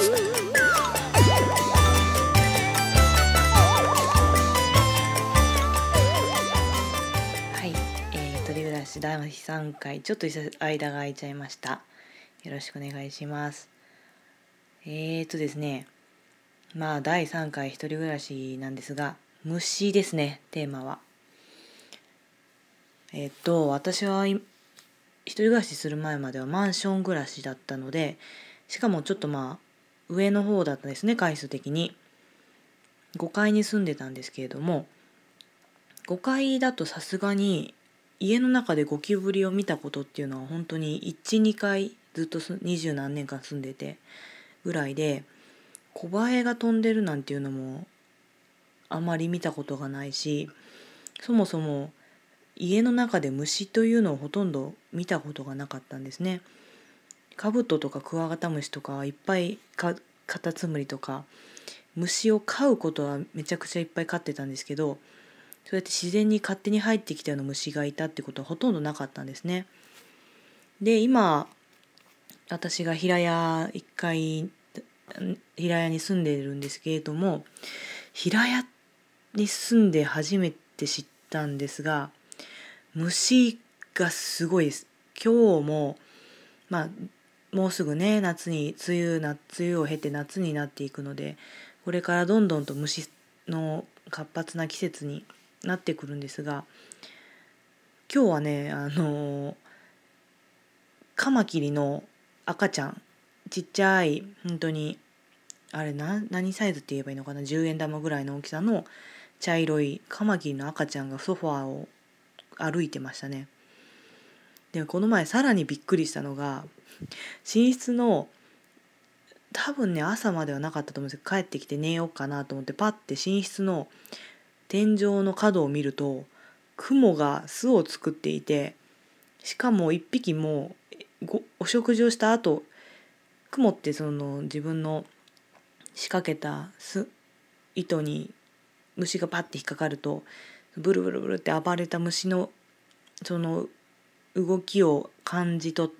はい、一人暮らし第3回、ちょっと間が空いちゃいました。よろしくお願いします。ですね、第3回一人暮らしなんですが、虫ですね、テーマは。私は一人暮らしする前まではマンション暮らしだったので、しかもちょっと上の方だったんですね、階数的に。5階に住んでたんですけれども、5階だとさすがに家の中でゴキブリを見たことっていうのは本当に1、2回ずっと20何年間住んでてぐらいで、コバエが飛んでるなんていうのもあまり見たことがないし、そもそも家の中で虫というのをほとんど見たことがなかったんですね。カブトとかクワガタムシとかいっぱいカタツムリとか虫を飼うことはめちゃくちゃいっぱい飼ってたんですけど、そうやって自然に勝手に入ってきたような虫がいたってことはほとんどなかったんですね。で、今私が平屋に住んでいるんですけれども、平屋に住んで初めて知ったんですが、虫がすごいです。今日ももうすぐね、梅雨を経て夏になっていくので、これからどんどんと虫の活発な季節になってくるんですが、今日はね、カマキリの赤ちゃん、ちっちゃい、本当に何サイズって言えばいいのかな、10円玉ぐらいの大きさの茶色いカマキリの赤ちゃんがソファーを歩いてましたね。で、この前さらにびっくりしたのが、寝室の多分ね、朝まではなかったと思うんですけど、帰ってきて寝ようかなと思ってパッて寝室の天井の角を見ると、クモが巣を作っていて、しかも一匹もお食事をした後、クモってその自分の仕掛けた糸に虫がパッて引っかかると、ブルブルブルって暴れた虫のその動きを感じ取って、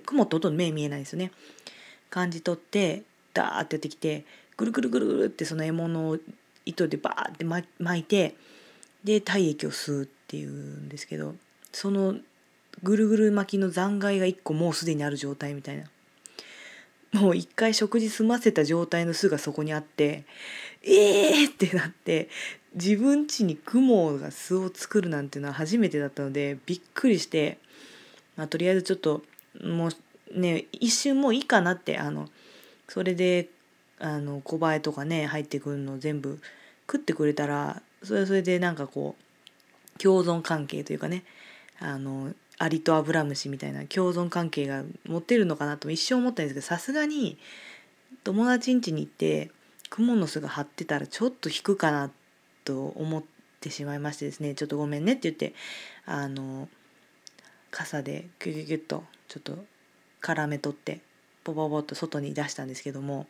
クモってほとんど目見えないんですよね。感じ取ってダーってやってきて、ぐるぐるぐるぐるってその獲物を糸でバーって巻いて、で体液を吸うっていうんですけど、そのぐるぐる巻きの残骸が1個もうすでにある状態みたいな、もう一回食事済ませた状態の巣がそこにあって、ってなって、自分家にクモが巣を作るなんていうのは初めてだったのでびっくりして、とりあえずちょっともうね、一瞬もういいかなって、それで小バエとかね入ってくるのを全部食ってくれたら、それはそれでなんかこう共存関係というかね、アリとアブラムシみたいな共存関係が持てるのかなと一生思ったんですけど、さすがに友達ん家に行ってクモの巣が張ってたらちょっと引くかなと思ってしまいましてですね、ちょっとごめんねって言って傘でギュギュギュッとちょっと絡め取ってポポポッと外に出したんですけども、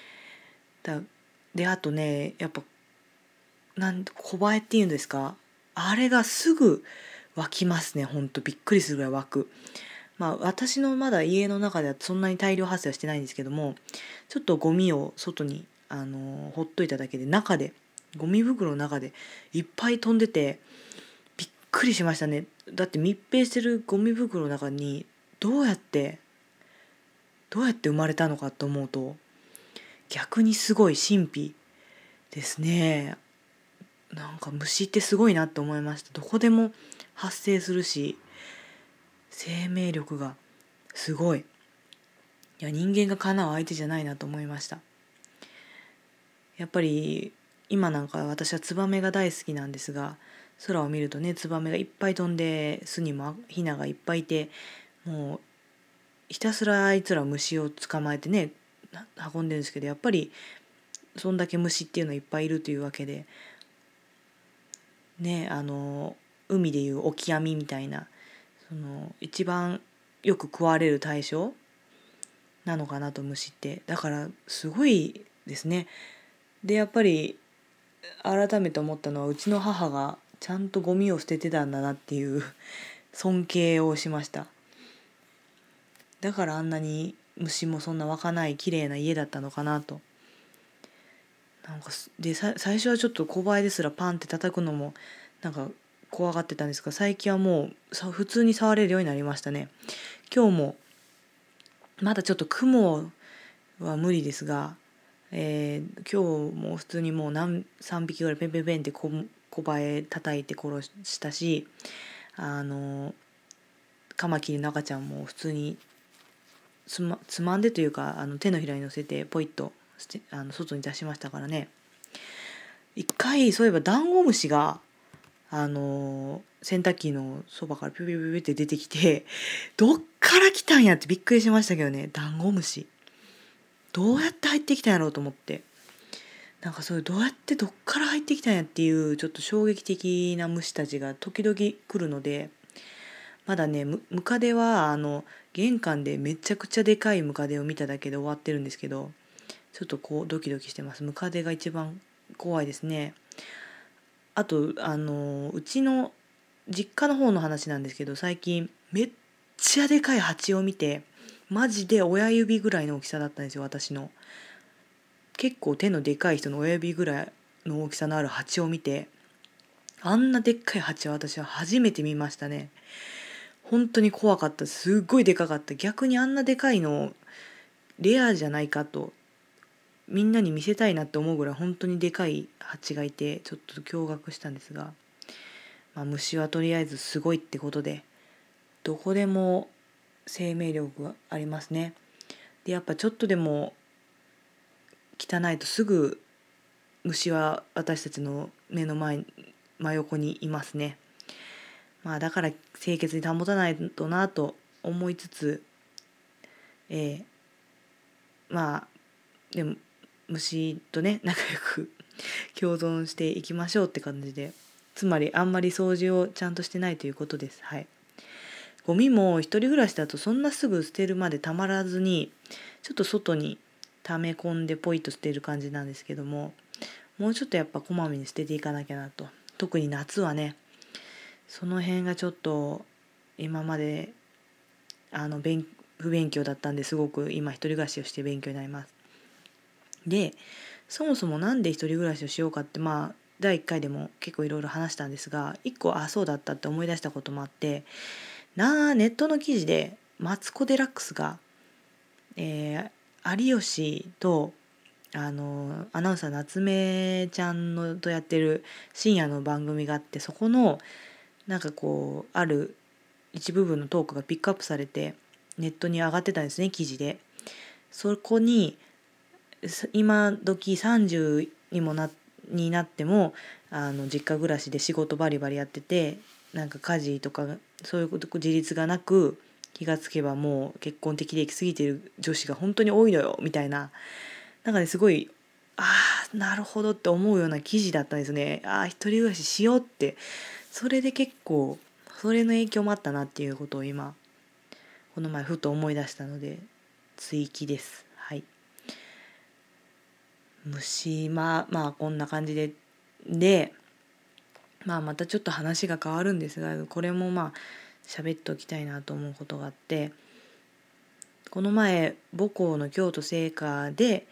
であとね、やっぱ小バエっていうんですか、あれがすぐ湧きますね。ほんとびっくりするぐらい湧く。私のまだ家の中ではそんなに大量発生はしてないんですけども、ちょっとゴミを外にほっといただけで、ゴミ袋の中でいっぱい飛んでてびっくりしましたね。だって密閉してるゴミ袋の中にどうやって生まれたのかと思うと、逆にすごい神秘ですね。なんか虫ってすごいなって思いました。どこでも発生するし、生命力がすごい。いや、人間がかなう相手じゃないなと思いました。やっぱり今なんか私はツバメが大好きなんですが、空を見るとね、ツバメがいっぱい飛んで、巣にもヒナがいっぱいいて、もうひたすらあいつら虫を捕まえてね運んでるんですけど、やっぱりそんだけ虫っていうのはいっぱいいるというわけでね、海でいうオキアミみたいな、その一番よく食われる対象なのかなと、虫って。だからすごいですね。でやっぱり改めて思ったのは、うちの母がちゃんとゴミを捨ててたんだなっていう尊敬をしました。だからあんなに虫もそんな湧かない綺麗な家だったのかなと。なんかで最初はちょっと小バエですらパンって叩くのもなんか怖がってたんですが、最近はもう普通に触れるようになりましたね。今日もまだちょっと雲は無理ですが、今日も普通にもう3匹ぐらいペンペンペンって小バエ叩いて殺したし、カマキリの赤ちゃんも普通につまんでというか手のひらに乗せてポイッと外に出しましたからね。一回そういえばダンゴムシが洗濯機のそばからピュピュピュピュって出てきて、どっから来たんやってびっくりしましたけどね。ダンゴムシどうやって入ってきたんやろうと思って、なんかそういうどうやってどっから入ってきたんやっていうちょっと衝撃的な虫たちが時々来るので、まだねムカデは玄関でめちゃくちゃでかいムカデを見ただけで終わってるんですけど、ちょっとこうドキドキしてます。ムカデが一番怖いですね。あとうちの実家の方の話なんですけど、最近めっちゃでかい蜂を見て、マジで親指ぐらいの大きさだったんですよ。私の結構手のでかい人の親指ぐらいの大きさのある蜂を見て、あんなでっかい蜂は私は初めて見ましたね。本当に怖かった。すっごいでかかった。逆にあんなでかいのレアじゃないかとみんなに見せたいなって思うぐらい本当にでかい蜂がいて、ちょっと驚愕したんですが、虫はとりあえずすごいってことで、どこでも生命力がありますね。でやっぱちょっとでも汚いとすぐ虫は私たちの目の真横にいますね。だから清潔に保たないとなと思いつつ、でも虫とね仲良く共存していきましょうって感じで、つまりあんまり掃除をちゃんとしてないということです。はい。ゴミも一人暮らしだとそんなすぐ捨てるまでたまらずに、ちょっと外に溜め込んでポイッと捨てる感じなんですけども、もうちょっとやっぱこまめに捨てていかなきゃなと。特に夏はね、その辺がちょっと今まで不勉強だったんで、すごく今一人暮らしをして勉強になります。でそもそもなんで一人暮らしをしようかって、第1回でも結構いろいろ話したんですが、1個そうだったって思い出したこともあって、ネットの記事でマツコ・デラックスが、有吉とアナウンサー夏目ちゃんのとやってる深夜の番組があって、そこのなんかこうある一部分のトークがピックアップされてネットに上がってたんですね、記事で。そこに今時30になっても実家暮らしで仕事バリバリやってて、なんか家事とかそういうこと自立がなく、気がつけばもう結婚適齢期過ぎてる女子が本当に多いのよみたいな、なんかねすごいなるほどって思うような記事だったんですね。一人暮らししようって、それで結構それの影響もあったなっていうことを今この前ふと思い出したので追記です。はい。虫こんな感じでまたちょっと話が変わるんですが、これも喋っておきたいなと思うことがあって、この前母校の京都精華で、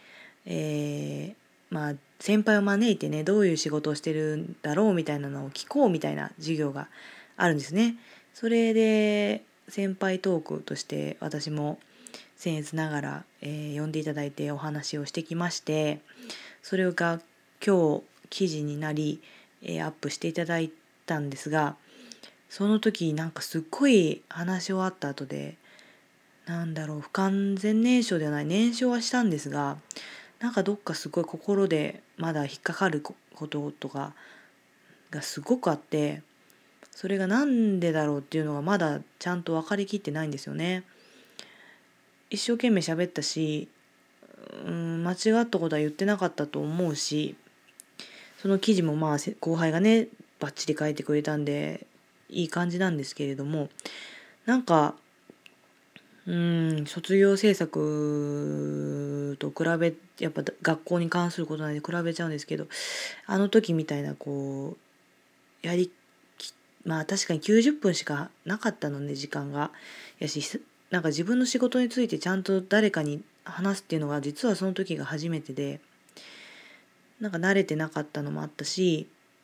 先輩を招いてね、どういう仕事をしてるんだろうみたいなのを聞こうみたいな授業があるんですね。それで先輩トークとして私も僭越ながら、呼んでいただいてお話をしてきまして、それが今日記事になり、アップしていただいたんですが、その時なんかすっごい話し終わった後で、不完全燃焼ではない燃焼はしたんですが、なんかどっかすごい心でまだ引っかかることとかがすごくあって、それがなんでだろうっていうのがまだちゃんと分かりきってないんですよね。一生懸命喋ったし、間違ったことは言ってなかったと思うし、その記事も後輩がねバッチリ書いてくれたんでいい感じなんですけれども、なんか卒業制作と比べ、やっぱ学校に関することなんで比べちゃうんですけど、あの時みたいなこう確かに90分しかなかったので時間がやし、 なんか自分の仕事についてちゃんと誰かに話すっていうのが実はその時が初めてで、なんか慣れてなかったのもあったし、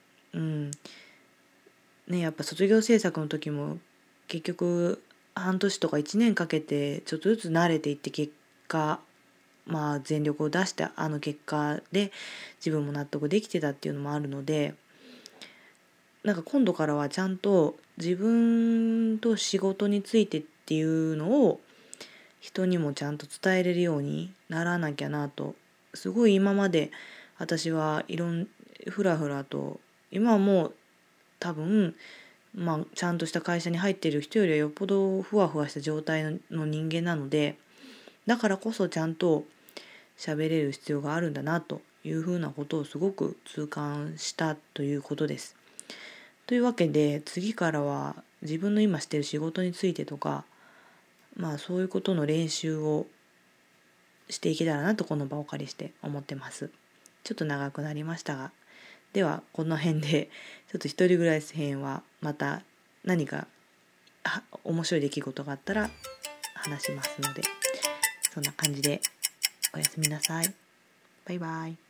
やっぱ卒業制作の時も結局半年とか1年かけてちょっとずつ慣れていって結果、全力を出したあの結果で自分も納得できてたっていうのもあるので、なんか今度からはちゃんと自分と仕事についてっていうのを人にもちゃんと伝えれるようにならなきゃなと。すごい今まで私ふらふらと、今はもう多分ちゃんとした会社に入っている人よりはよっぽどふわふわした状態の人間なので、だからこそちゃんと喋れる必要があるんだなというふうなことをすごく痛感したということです。というわけで次からは自分の今している仕事についてとか、そういうことの練習をしていけたらなとこの場をお借りして思ってます。ちょっと長くなりましたが、ではこの辺でちょっと一人暮らし編はまた何か面白い出来事があったら話しますので、そんな感じでおやすみなさい。バイバイ。